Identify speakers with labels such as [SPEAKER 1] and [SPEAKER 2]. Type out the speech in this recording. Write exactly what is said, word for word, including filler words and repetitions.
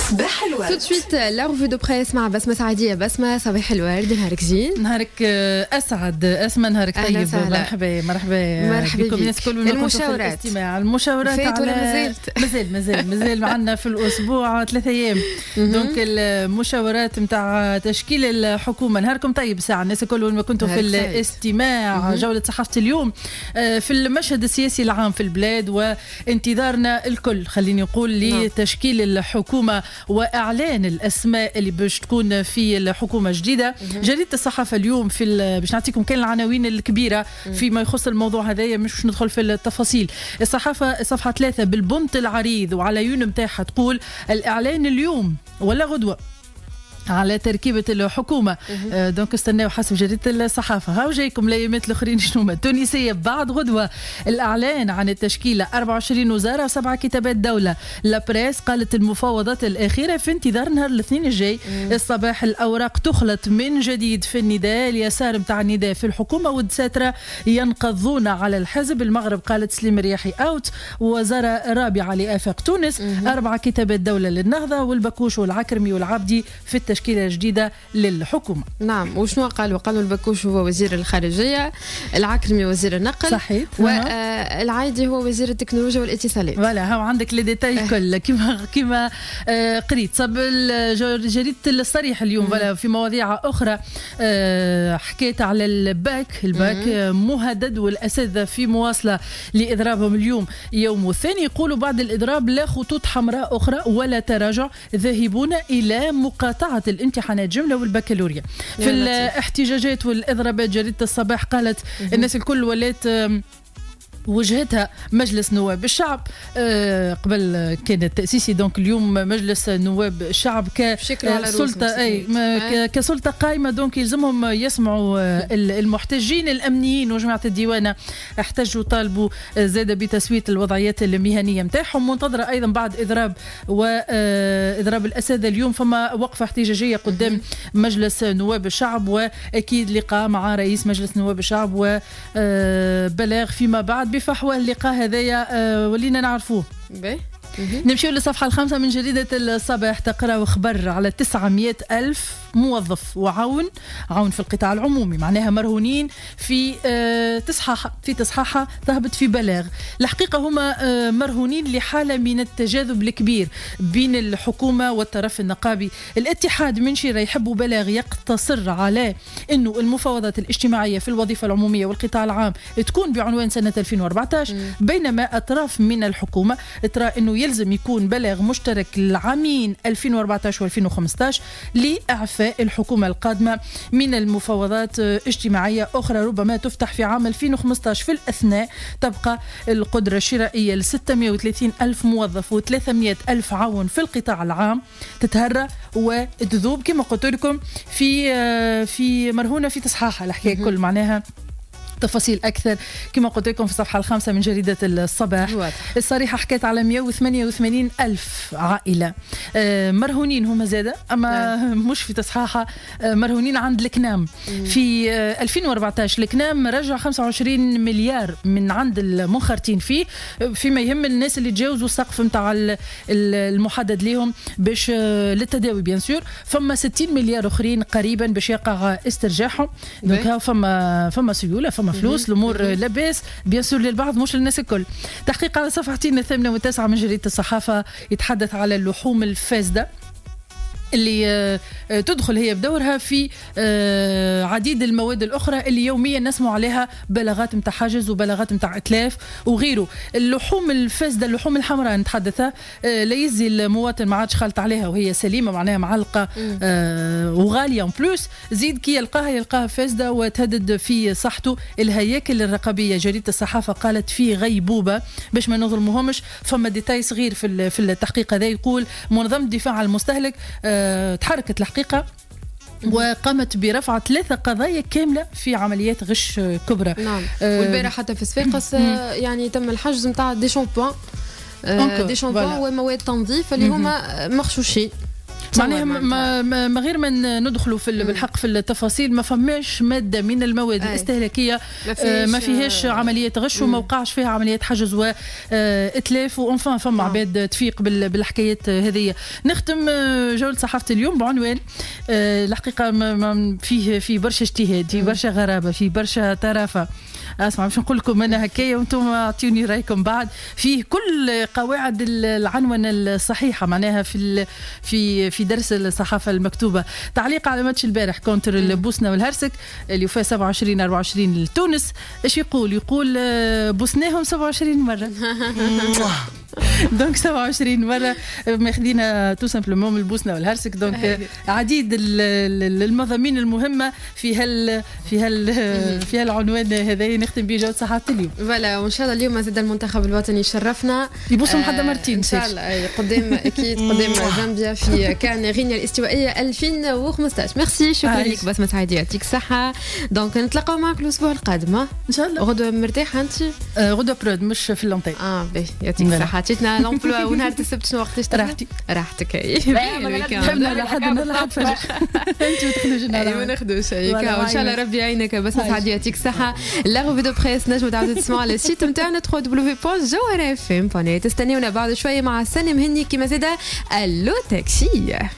[SPEAKER 1] صباح الورد.
[SPEAKER 2] tout de suite la revue de presse مع بسمة سعدية. بسمة صباح الورد، نهارك زين.
[SPEAKER 3] نهارك أسعد أسمى، نهارك طيب. مرحبا مرحبا
[SPEAKER 2] مرحبا
[SPEAKER 3] بكم الناس كل
[SPEAKER 2] المشاورات
[SPEAKER 3] المشاورات
[SPEAKER 2] فات ولا
[SPEAKER 3] على
[SPEAKER 2] مازالت؟
[SPEAKER 3] مازال مازال مازال معنا في الأسبوع ثلاثة أيام. دونك المشاورات متاع تشكيل الحكومة. نهاركم طيب ساعة الناس الكل ما كنتوا في الاستماع جولة صحافة اليوم في المشهد السياسي العام في البلاد وانتظارنا الكل خليني نقول لتشكيل الحكومة وإعلان الأسماء اللي باش تكون في الحكومة الجديدة. جريدة الصحافة اليوم في باش نعطيكم كان العناوين الكبيرة فيما يخص الموضوع هذايا، مش باش ندخل في التفاصيل. الصحافة صفحة ثلاثة بالبنط العريض وعلى يون متاعها تقول الإعلان اليوم ولا غدوة على تركيبة الحكومة. آه دونك استناو حسب جريدة الصحافة. هاو جايكم الايامات الاخرين شنو التونسية بعد غدوة الإعلان عن التشكيلة أربعة وعشرين وزارة وسبعة كتابات دولة. لابريس قالت المفاوضات الأخيرة في انتظار نهار الاثنين الجاي. الصباح الأوراق تخلط من جديد في النداء، اليسار متاع النداء في الحكومة والدساترة ينقضون على الحزب. المغرب قالت سليم رياحي أوت، وزارة رابعة لآفاق تونس. أربعة كتابات دولة للنهضة، والبكوش والعكرمي والعبدي في التشكيلة تشكيلة جديدة للحكومة.
[SPEAKER 2] نعم، وشنو قالوا؟ قالوا البكوش هو وزير الخارجية، العكرمي وزير النقل،
[SPEAKER 3] صحيح،
[SPEAKER 2] والعايدي هو وزير التكنولوجيا والاتصالات.
[SPEAKER 3] فوالا هاو عندك لي ديتاي الكل كيما كيما آه قريت. صب جريدة الصريح اليوم فوالا في مواضيع أخرى آه حكيت على الباك. الباك آه مهدد والأساتذة في مواصلة لإضرابهم اليوم يوم الثاني. يقولوا بعد الإضراب لا خطوط حمراء أخرى ولا تراجع، ذاهبون إلى مقاطعة الامتحانات جملة والبكالوريا. في الاحتجاجات والإضرابات جريدة الصباح قالت الناس الكل ولات وجهتها مجلس نواب الشعب. أه قبل كان التأسيسي، دونك اليوم مجلس نواب الشعب كسلطة أي كسلطة قائمة، دونك يلزمهم يسمعوا المحتجين. الأمنيين وجماعة الديوانة احتجوا طالبوا زاد بتسوية الوضعيات المهنية متاعهم. منتظرة أيضا بعد إضراب وإضراب الأساتذة اليوم فما وقفة احتجاجية قدام مجلس نواب الشعب، وأكيد لقاء مع رئيس مجلس نواب الشعب وبلاغ فيما بعد بفحوى اللقاء هذايا. أه ولينا نعرفوه. نمشيو للصفحة الخامسة من جريدة الصباح، تقرأ خبر على تسعمائة ألف موظف وعون عون في القطاع العمومي، معناها مرهونين في أه تصحاح في تصحاحة ذهبت في بلاغ. الحقيقة هما أه مرهونين لحالة من التجاذب الكبير بين الحكومة والطرف النقابي. الاتحاد من شيرة يحبوا بلاغ يقتصر على أنه المفاوضات الاجتماعية في الوظيفة العمومية والقطاع العام تكون بعنوان سنة ألفين وأربعة عشر، بينما أطراف من الحكومة ترى أنه يلزم يكون بلاغ مشترك للعامين ألفين وأربعة عشر وألفين وخمسة عشر لإعفاء الحكومة القادمة من المفاوضات اجتماعية أخرى ربما تفتح في عام ألفين وخمسة عشر. في الأثناء تبقى القدرة الشرائية ل ستمائة وثلاثين ألف موظف وثلاثمائة ألف عون في القطاع العام تتهرى وتذوب كما قلت لكم في في مرهونة في تصحاحها. الحكاية كل معناها تفاصيل أكثر كما قلت لكم في الصفحة الخامسة من جريدة الصباح. الصريحة حكيت على مائة وثمانية وثمانين ألف عائلة آه مرهونين هما زادة، أما نعم. مش في تصحاحة آه مرهونين عند الكنام. مم. في آه ألفين وأربعة عشر الكنام رجع خمسة وعشرين مليار من عند المنخرطين فيه فيما يهم الناس اللي تجاوزوا السقف متاع المحدد لهم باش آه للتداوي بيان سور. فما ستين مليار أخرين قريبا باش يقع استرجاعهم. دونك فما فما سيولة فما فلوس، الامور لاباس بيان سور للبعض مش للناس الكل. تحقيق على صفحتين الثامنه والتاسعه من جريده الصحافه يتحدث على اللحوم الفاسده اللي تدخل هي بدورها في عديد المواد الأخرى اللي يوميا نسمع عليها بلاغات متاع حجز وبلاغات متاع إتلاف وغيره. اللحوم الفاسدة اللحوم الحمراء نتحدثها لا يزي المواطن ما عادش خالط عليها وهي سليمة معناها معلقة وغالية ان بلوس، زيد كي يلقاها يلقاها فاسدة وتهدد في صحته. الهياكل الرقابية جريدة الصحافة قالت في غيبوبة باش ما نظلموهمش. فما ديتاي صغير في في التحقيق هذا يقول منظمة الدفاع عن المستهلك تحركت الحقيقة وقامت برفع ثلاثة قضايا كاملة في عمليات غش كبرى.
[SPEAKER 2] نعم. أه والبارح حتى في صفاقس يعني تم الحجز متاع دي شامبوان أه دي شامبوان ومواد تنظيف اللي هما مغشوشين.
[SPEAKER 3] معناها ما, ما, ما غير ما ندخلوا في بالحق في التفاصيل، ما فماش ماده من المواد أي. الاستهلاكيه ما فيهاش, ما فيهاش عمليات غش وما وقعش فيها عمليات حجز واتلاف، وانفان فما عباد تفيق بالحكايات هذه. نختم جوله صحافه اليوم بعنوان الحقيقه فيه في برشا اجتهاد، في برشا غرابه، في برشا طرافه. اسمع باش نقول لكم انا هكايا وانتم اعطوني رايكم بعد. فيه كل قواعد العنونه الصحيحه معناها في في في درس الصحافه المكتوبه. تعليق على ماتش البارح كونتر البوسنه والهرسك اللي وفاه سبعة وعشرين أربعة وعشرين لتونس. ايش يقول؟ يقول بوسناهم سبعة وعشرين مره. دونك سبعة وعشرين مره ماخذينها تو سامبلومون من البوسنه والهرسك. دونك عديد المضامين المهمه في هال في هال في هالعنوان هذا نختم به جوله صحافه اليوم.
[SPEAKER 2] فوالا وان شاء الله اليوم زاد المنتخب الوطني يشرفنا
[SPEAKER 3] يبوسهم حدا مرتين
[SPEAKER 2] ان شاء الله قدام اكيد قدام زامبيا في كان غينيا الاستوائيه ألفين وخمسطاش. ميرسي شكرا لك بسمة سعيد يعطيك الصحه. دونك نتلاقاو معك الاسبوع القادم ان
[SPEAKER 3] شاء الله.
[SPEAKER 2] غدوه مرتاحه انت؟
[SPEAKER 3] غدوه برود مش في اللونتي.
[SPEAKER 2] اه باهي يعطيك الصحه. عطيتنا لومبلوا ونهار السبت شنو وقتاش
[SPEAKER 3] راحتي؟
[SPEAKER 2] راحتك اي
[SPEAKER 3] لا لحد لحد فجر انت تخرج
[SPEAKER 2] النهار ما ناخذوش هيك ان شاء الله ربي يعينك بسمة سعيد يعطيك الصحه. لا ريفي دو بريس نجموا تعاودوا تسمعوا على السيت نتاعنا دبليو دبليو دبليو بوينت جوهرة اف ام. تستنيونا بعد شويه مع سالم هني كيما زاده الو تاكسي.